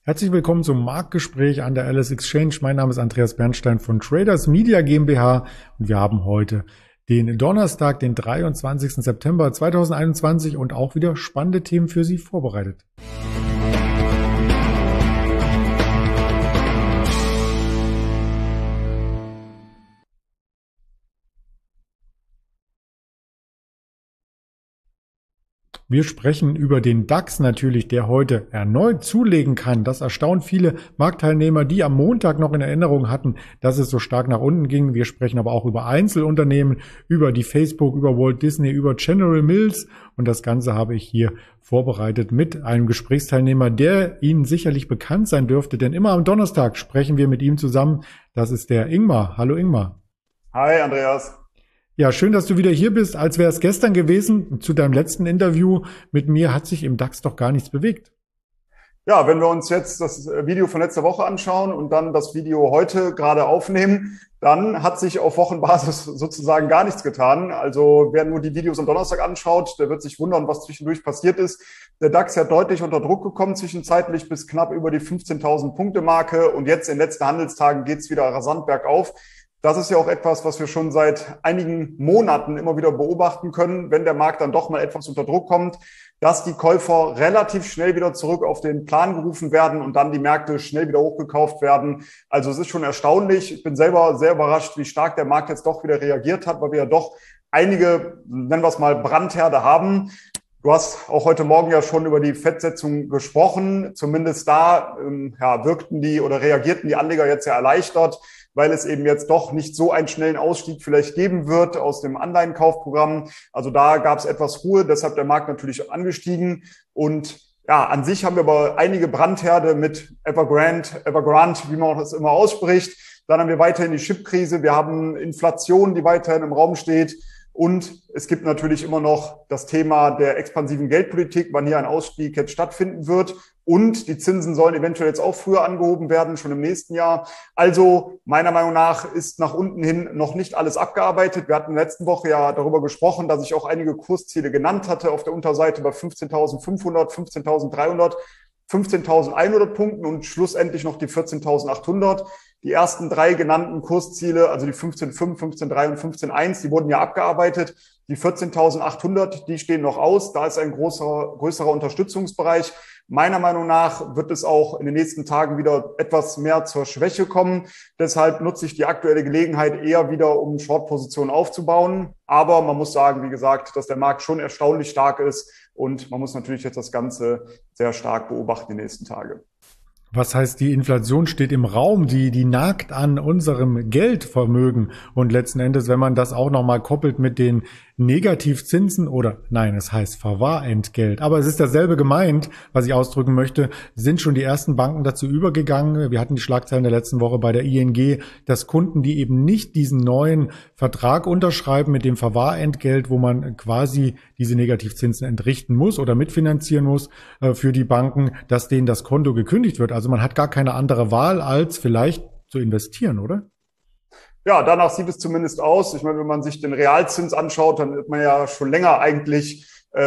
Herzlich willkommen zum Marktgespräch an der LS Exchange. Mein Name ist Andreas Bernstein von Traders Media GmbH und wir haben heute den Donnerstag, den 23. September 2021 und auch wieder spannende Themen für Sie vorbereitet. Wir sprechen über den DAX natürlich, der heute erneut zulegen kann. Das erstaunt viele Marktteilnehmer, die am Montag noch in Erinnerung hatten, dass es so stark nach unten ging. Wir sprechen aber auch über Einzelunternehmen, über die Facebook, über Walt Disney, über General Mills. Und das Ganze habe ich hier vorbereitet mit einem Gesprächsteilnehmer, der Ihnen sicherlich bekannt sein dürfte. Denn immer am Donnerstag sprechen wir mit ihm zusammen. Das ist der Ingmar. Hallo Ingmar. Hi Andreas. Ja, schön, dass du wieder hier bist. Als wäre es gestern gewesen, zu deinem letzten Interview mit mir, hat sich im DAX doch gar nichts bewegt. Ja, wenn wir uns jetzt das Video von letzter Woche anschauen und dann das Video heute gerade aufnehmen, dann hat sich auf Wochenbasis sozusagen gar nichts getan. Also wer nur die Videos am Donnerstag anschaut, der wird sich wundern, was zwischendurch passiert ist. Der DAX ja deutlich unter Druck gekommen, zwischenzeitlich bis knapp über die 15.000 Punkte Marke. Und jetzt in den letzten Handelstagen geht's wieder rasant bergauf. Das ist ja auch etwas, was wir schon seit einigen Monaten immer wieder beobachten können, wenn der Markt dann doch mal etwas unter Druck kommt, dass die Käufer relativ schnell wieder zurück auf den Plan gerufen werden und dann die Märkte schnell wieder hochgekauft werden. Also es ist schon erstaunlich. Ich bin selber sehr überrascht, wie stark der Markt jetzt doch wieder reagiert hat, weil wir ja doch einige, nennen wir es mal, Brandherde haben. Du hast auch heute Morgen ja schon über die Fettsetzung gesprochen. Zumindest da wirkten die oder reagierten die Anleger jetzt ja erleichtert, weil es eben jetzt doch nicht so einen schnellen Ausstieg vielleicht geben wird aus dem Anleihenkaufprogramm. Also da gab es etwas Ruhe, deshalb der Markt natürlich angestiegen. Und ja, an sich haben wir aber einige Brandherde mit Evergrande, wie man das immer ausspricht. Dann haben wir weiterhin die Chipkrise, wir haben Inflation, die weiterhin im Raum steht. Und es gibt natürlich immer noch das Thema der expansiven Geldpolitik, wann hier ein Ausstieg jetzt stattfinden wird. Und die Zinsen sollen eventuell jetzt auch früher angehoben werden, schon im nächsten Jahr. Also meiner Meinung nach ist nach unten hin noch nicht alles abgearbeitet. Wir hatten in der letzten Woche ja darüber gesprochen, dass ich auch einige Kursziele genannt hatte auf der Unterseite bei 15.500, 15.300, 15.100 Punkten und schlussendlich noch die 14.800. Die ersten drei genannten Kursziele, also die 15.5, 15.3 und 15.1, die wurden ja abgearbeitet. Die 14.800, die stehen noch aus. Da ist ein größerer Unterstützungsbereich. Meiner Meinung nach wird es auch in den nächsten Tagen wieder etwas mehr zur Schwäche kommen. Deshalb nutze ich die aktuelle Gelegenheit eher wieder, um Short-Positionen aufzubauen. Aber man muss sagen, wie gesagt, dass der Markt schon erstaunlich stark ist. Und man muss natürlich jetzt das Ganze sehr stark beobachten die nächsten Tage. Was heißt, die Inflation steht im Raum, die nagt an unserem Geldvermögen. Und letzten Endes, wenn man das auch nochmal koppelt mit den Negativzinsen oder, nein, es heißt Verwahrentgelt. Aber es ist dasselbe gemeint, was ich ausdrücken möchte, sind schon die ersten Banken dazu übergegangen. Wir hatten die Schlagzeilen der letzten Woche bei der ING, dass Kunden, die eben nicht diesen neuen Vertrag unterschreiben mit dem Verwahrentgelt, wo man quasi diese Negativzinsen entrichten muss oder mitfinanzieren muss für die Banken, dass denen das Konto gekündigt wird. Also man hat gar keine andere Wahl, als vielleicht zu investieren, oder? Ja, danach sieht es zumindest aus. Ich meine, wenn man sich den Realzins anschaut, dann hat man ja schon länger eigentlich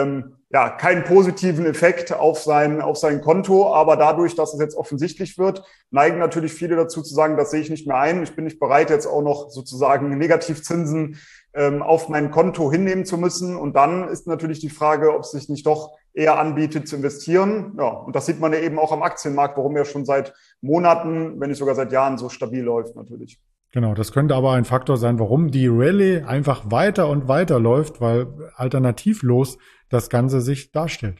keinen positiven Effekt auf sein Konto. Aber dadurch, dass es jetzt offensichtlich wird, neigen natürlich viele dazu zu sagen, das sehe ich nicht mehr ein. Ich bin nicht bereit, jetzt auch noch sozusagen Negativzinsen auf mein Konto hinnehmen zu müssen. Und dann ist natürlich die Frage, ob es sich nicht doch eher anbietet zu investieren. Ja, und das sieht man ja eben auch am Aktienmarkt, warum er schon seit Monaten, wenn nicht sogar seit Jahren so stabil läuft natürlich. Genau, das könnte aber ein Faktor sein, warum die Rallye einfach weiter und weiter läuft, weil alternativlos das Ganze sich darstellt.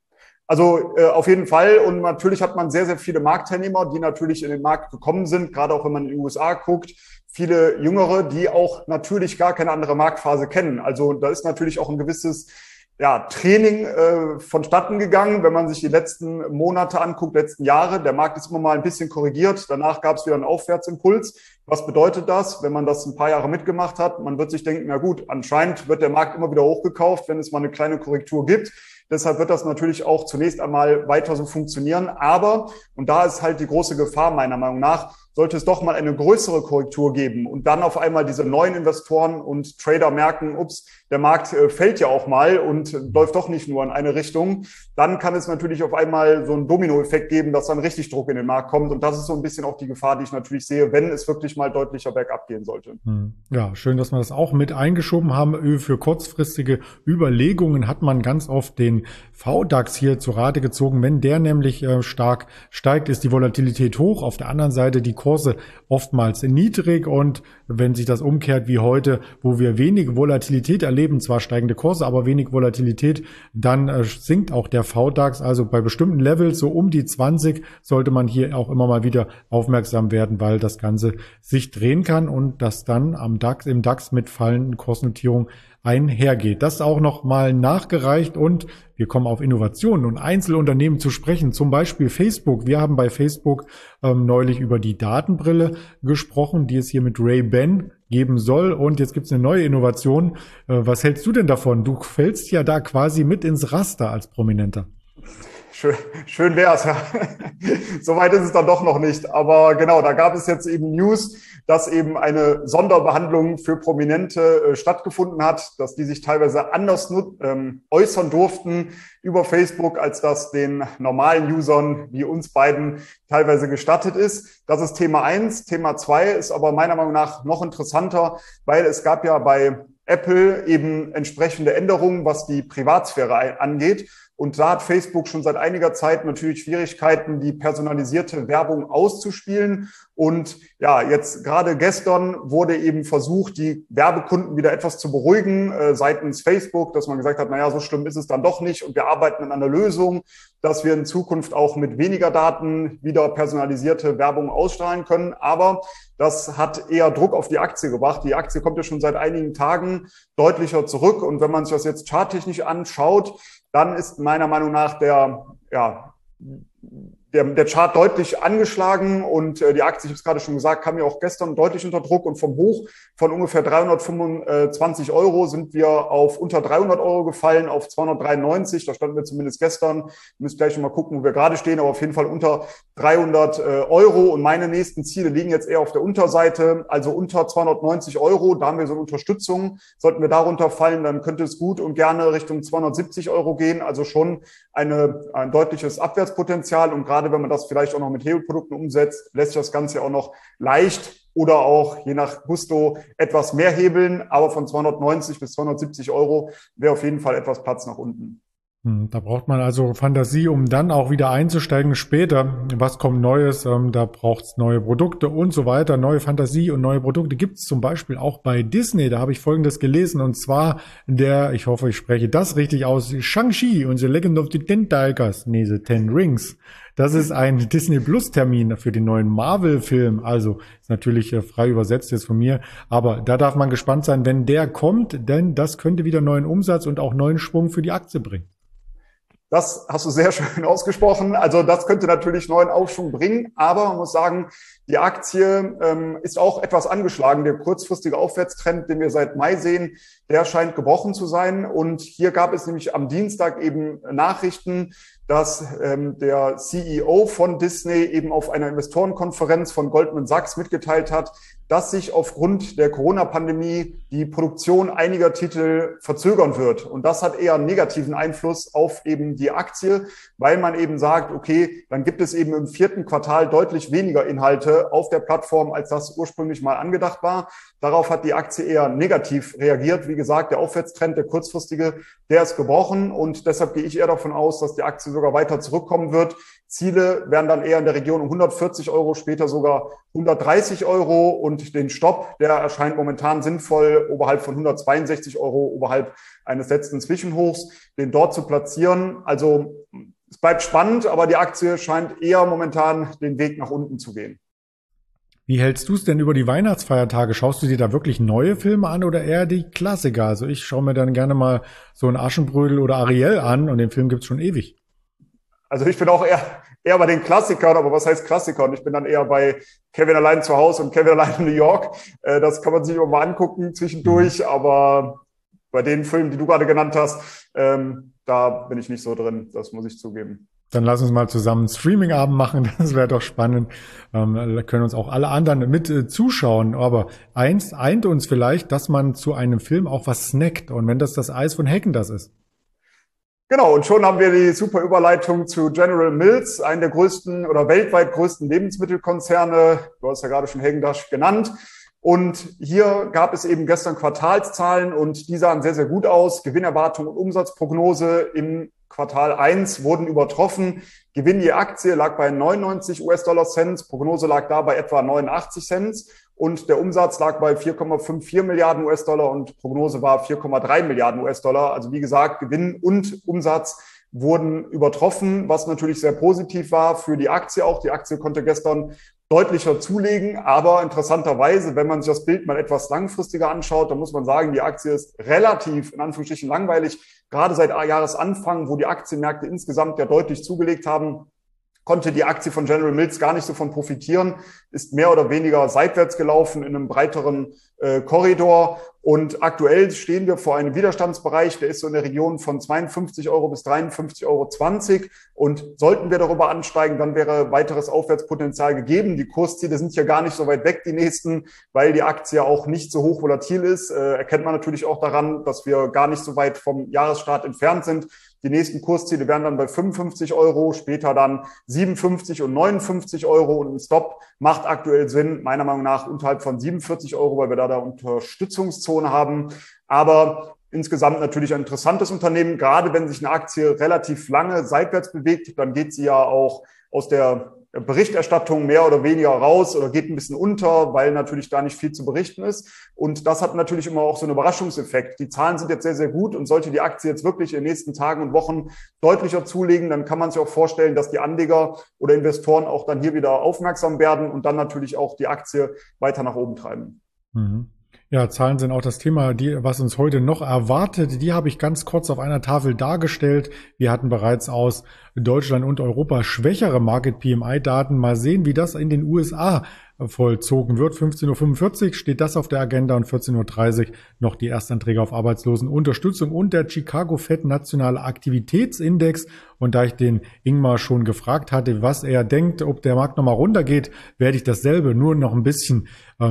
Also auf jeden Fall. Und natürlich hat man sehr, sehr viele Marktteilnehmer, die natürlich in den Markt gekommen sind, gerade auch wenn man in die USA guckt. Viele Jüngere, die auch natürlich gar keine andere Marktphase kennen. Also da ist natürlich auch ein gewisses Training vonstatten gegangen, wenn man sich die letzten Monate anguckt, letzten Jahre. Der Markt ist immer mal ein bisschen korrigiert. Danach gab es wieder einen Aufwärtsimpuls. Was bedeutet das, wenn man das ein paar Jahre mitgemacht hat? Man wird sich denken, na gut, anscheinend wird der Markt immer wieder hochgekauft, wenn es mal eine kleine Korrektur gibt. Deshalb wird das natürlich auch zunächst einmal weiter so funktionieren. Aber, und da ist halt die große Gefahr meiner Meinung nach, sollte es doch mal eine größere Korrektur geben und dann auf einmal diese neuen Investoren und Trader merken, ups, der Markt fällt ja auch mal und läuft doch nicht nur in eine Richtung, dann kann es natürlich auf einmal so einen Dominoeffekt geben, dass dann richtig Druck in den Markt kommt. Und das ist so ein bisschen auch die Gefahr, die ich natürlich sehe, wenn es wirklich mal deutlicher bergab gehen sollte. Ja, schön, dass wir das auch mit eingeschoben haben. Für kurzfristige Überlegungen hat man ganz oft den VDAX hier zu Rate gezogen. Wenn der nämlich stark steigt, ist die Volatilität hoch. Auf der anderen Seite die Kurse oftmals niedrig. Und wenn sich das umkehrt wie heute, wo wir wenig Volatilität erleben, zwar steigende Kurse, aber wenig Volatilität, dann sinkt auch der VDAX. Also bei bestimmten Levels, so um die 20, sollte man hier auch immer mal wieder aufmerksam werden, weil das Ganze sich drehen kann und das dann im DAX mit fallenden Kursnotierungen einhergeht. Das auch noch mal nachgereicht und wir kommen auf Innovationen und Einzelunternehmen zu sprechen, zum Beispiel Facebook. Wir haben bei Facebook neulich über die Datenbrille gesprochen, die es hier mit Ray-Ban geben soll und jetzt gibt es eine neue Innovation. Was hältst du denn davon? Du fällst ja da quasi mit ins Raster als Prominenter. Schön wär's, ja. Soweit ist es dann doch noch nicht. Aber genau, da gab es jetzt eben News, dass eben eine Sonderbehandlung für Prominente stattgefunden hat, dass die sich teilweise anders äußern durften über Facebook, als das den normalen Usern wie uns beiden teilweise gestattet ist. Das ist Thema 1. Thema 2 ist aber meiner Meinung nach noch interessanter, weil es gab ja bei Apple eben entsprechende Änderungen, was die Privatsphäre angeht. Und da hat Facebook schon seit einiger Zeit natürlich Schwierigkeiten, die personalisierte Werbung auszuspielen. Und ja, jetzt gerade gestern wurde eben versucht, die Werbekunden wieder etwas zu beruhigen seitens Facebook, dass man gesagt hat, naja, so schlimm ist es dann doch nicht. Und wir arbeiten an einer Lösung, dass wir in Zukunft auch mit weniger Daten wieder personalisierte Werbung ausstrahlen können. Aber das hat eher Druck auf die Aktie gebracht. Die Aktie kommt ja schon seit einigen Tagen deutlicher zurück. Und wenn man sich das jetzt charttechnisch anschaut, dann ist meiner Meinung nach der Chart deutlich angeschlagen und die Aktie, ich habe es gerade schon gesagt, kam ja auch gestern deutlich unter Druck und vom Hoch von ungefähr 325 Euro sind wir auf unter 300 Euro gefallen, auf 293. Da standen wir zumindest gestern. Müsst gleich schon mal gucken, wo wir gerade stehen, aber auf jeden Fall unter 300 Euro. Und meine nächsten Ziele liegen jetzt eher auf der Unterseite, also unter 290 Euro. Da haben wir so eine Unterstützung. Sollten wir darunter fallen, dann könnte es gut und gerne Richtung 270 Euro gehen. Also schon ein deutliches Abwärtspotenzial. Und gerade wenn man das vielleicht auch noch mit Hebelprodukten umsetzt, lässt sich das Ganze auch noch leicht oder auch je nach Gusto etwas mehr hebeln. Aber von 290 bis 270 Euro wäre auf jeden Fall etwas Platz nach unten. Da braucht man also Fantasie, um dann auch wieder einzusteigen später. Was kommt Neues? Da braucht es neue Produkte und so weiter. Neue Fantasie und neue Produkte gibt es zum Beispiel auch bei Disney. Da habe ich Folgendes gelesen und zwar ich hoffe, ich spreche das richtig aus, Shang-Chi und The Legend of the Ten Tigers, The Ten Rings. Das ist ein Disney-Plus-Termin für den neuen Marvel-Film. Also ist natürlich frei übersetzt jetzt von mir. Aber da darf man gespannt sein, wenn der kommt, denn das könnte wieder neuen Umsatz und auch neuen Schwung für die Aktie bringen. Das hast du sehr schön ausgesprochen. Also das könnte natürlich neuen Aufschwung bringen. Aber man muss sagen, die Aktie ist auch etwas angeschlagen. Der kurzfristige Aufwärtstrend, den wir seit Mai sehen, der scheint gebrochen zu sein. Und hier gab es nämlich am Dienstag eben Nachrichten, dass der CEO von Disney eben auf einer Investorenkonferenz von Goldman Sachs mitgeteilt hat, dass sich aufgrund der Corona-Pandemie die Produktion einiger Titel verzögern wird. Und das hat eher einen negativen Einfluss auf eben die Aktie, weil man eben sagt, okay, dann gibt es eben im 4. Quartal deutlich weniger Inhalte auf der Plattform, als das ursprünglich mal angedacht war. Darauf hat die Aktie eher negativ reagiert. Wie gesagt, der Aufwärtstrend, der kurzfristige, der ist gebrochen und deshalb gehe ich eher davon aus, dass die Aktie sogar weiter zurückkommen wird. Ziele werden dann eher in der Region um 140 Euro, später sogar 130 Euro und den Stopp, der erscheint momentan sinnvoll, oberhalb von 162 Euro, oberhalb eines letzten Zwischenhochs, den dort zu platzieren. Also es bleibt spannend, aber die Aktie scheint eher momentan den Weg nach unten zu gehen. Wie hältst du es denn über die Weihnachtsfeiertage? Schaust du dir da wirklich neue Filme an oder eher die Klassiker? Also ich schaue mir dann gerne mal so einen Aschenbrödel oder Ariel an und den Film gibt's schon ewig. Also ich bin auch eher bei den Klassikern, aber was heißt Klassikern? Ich bin dann eher bei Kevin allein zu Hause und Kevin allein in New York. Das kann man sich auch mal angucken zwischendurch, aber bei den Filmen, die du gerade genannt hast, da bin ich nicht so drin, das muss ich zugeben. Dann lass uns mal zusammen einen Streaming-Abend machen, das wäre doch spannend. Da können uns auch alle anderen mit zuschauen. Aber eins eint uns vielleicht, dass man zu einem Film auch was snackt. Und wenn das Eis von Häagen-Dazs ist. Genau, und schon haben wir die super Überleitung zu General Mills, einem der größten oder weltweit größten Lebensmittelkonzerne. Du hast ja gerade schon Häagen-Dazs genannt. Und hier gab es eben gestern Quartalszahlen und die sahen sehr, sehr gut aus. Gewinnerwartung und Umsatzprognose im Quartal 1 wurden übertroffen. Gewinn je Aktie lag bei 99 US-Dollar-Cent, Prognose lag da bei etwa 89 Cent und der Umsatz lag bei 4,54 Milliarden US-Dollar und Prognose war 4,3 Milliarden US-Dollar. Also wie gesagt, Gewinn und Umsatz wurden übertroffen, was natürlich sehr positiv war für die Aktie auch. Die Aktie konnte gestern deutlicher zulegen, aber interessanterweise, wenn man sich das Bild mal etwas langfristiger anschaut, dann muss man sagen, die Aktie ist relativ, in Anführungsstrichen, langweilig. Gerade seit Jahresanfang, wo die Aktienmärkte insgesamt ja deutlich zugelegt haben, konnte die Aktie von General Mills gar nicht so von profitieren, ist mehr oder weniger seitwärts gelaufen in einem breiteren Korridor. Und aktuell stehen wir vor einem Widerstandsbereich, der ist so in der Region von 52 Euro bis 53,20 Euro. Und sollten wir darüber ansteigen, dann wäre weiteres Aufwärtspotenzial gegeben. Die Kursziele sind ja gar nicht so weit weg, die nächsten, weil die Aktie auch nicht so hoch volatil ist. Erkennt man natürlich auch daran, dass wir gar nicht so weit vom Jahresstart entfernt sind. Die nächsten Kursziele wären dann bei 55 Euro, später dann 57 und 59 Euro. Und ein Stop macht aktuell Sinn, meiner Meinung nach unterhalb von 47 Euro, weil wir da Unterstützungszone haben. Aber insgesamt natürlich ein interessantes Unternehmen. Gerade wenn sich eine Aktie relativ lange seitwärts bewegt, dann geht sie ja auch aus der Berichterstattung mehr oder weniger raus oder geht ein bisschen unter, weil natürlich da nicht viel zu berichten ist. Und das hat natürlich immer auch so einen Überraschungseffekt. Die Zahlen sind jetzt sehr, sehr gut und sollte die Aktie jetzt wirklich in den nächsten Tagen und Wochen deutlicher zulegen, dann kann man sich auch vorstellen, dass die Anleger oder Investoren auch dann hier wieder aufmerksam werden und dann natürlich auch die Aktie weiter nach oben treiben. Mhm. Ja, Zahlen sind auch das Thema, was uns heute noch erwartet. Die habe ich ganz kurz auf einer Tafel dargestellt. Wir hatten bereits aus Deutschland und Europa schwächere Market-PMI-Daten. Mal sehen, wie das in den USA vollzogen wird. 15:45 Uhr steht das auf der Agenda und 14:30 Uhr noch die Erstanträge auf Arbeitslosenunterstützung und der Chicago Fed Nationale Aktivitätsindex. Und da ich den Ingmar schon gefragt hatte, was er denkt, ob der Markt nochmal runtergeht, werde ich dasselbe nur noch ein bisschen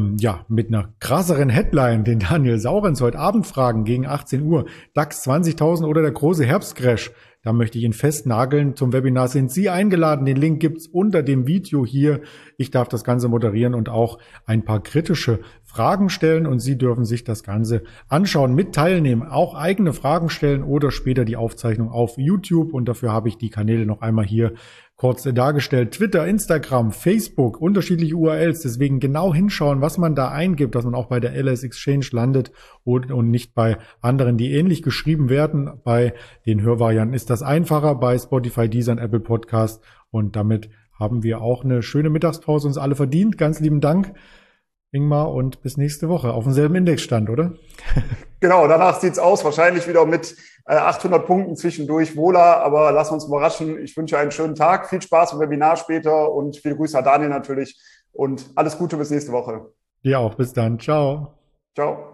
mit einer krasseren Headline den Daniel Saurens heute Abend fragen gegen 18 Uhr. DAX 20.000 oder der große Herbstcrash. Da möchte ich ihn festnageln. Zum Webinar sind Sie eingeladen. Den Link gibt's unter dem Video hier. Ich darf das Ganze moderieren und auch ein paar kritische Fragen stellen. Und Sie dürfen sich das Ganze anschauen, mit teilnehmen, auch eigene Fragen stellen oder später die Aufzeichnung auf YouTube. Und dafür habe ich die Kanäle noch einmal hier kurz dargestellt. Twitter, Instagram, Facebook, unterschiedliche URLs. Deswegen genau hinschauen, was man da eingibt, dass man auch bei der LS Exchange landet und nicht bei anderen, die ähnlich geschrieben werden. Bei den Hörvarianten ist das einfacher, bei Spotify, Deezer und Apple Podcast. Und damit haben wir auch eine schöne Mittagspause uns alle verdient. Ganz lieben Dank, Ingmar, und bis nächste Woche auf demselben Indexstand, oder? Genau, danach sieht's aus. Wahrscheinlich wieder mit 800 Punkten zwischendurch wohler, aber lassen wir uns überraschen. Ich wünsche einen schönen Tag, viel Spaß im Webinar später und viele Grüße an Daniel natürlich und alles Gute bis nächste Woche. Dir auch, bis dann. Ciao. Ciao.